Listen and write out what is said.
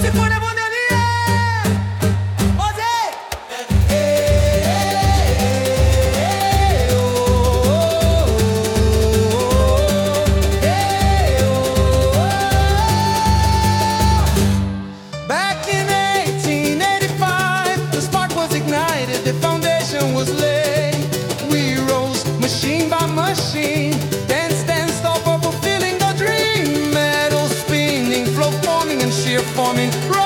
si fuera Bonelier. Oye. Back in 1885, the spark was ignited, the foundation was laid. We rose machine by machine, dance, stop for fulfilling the dream. Metal spinning, flow forming and shear forming.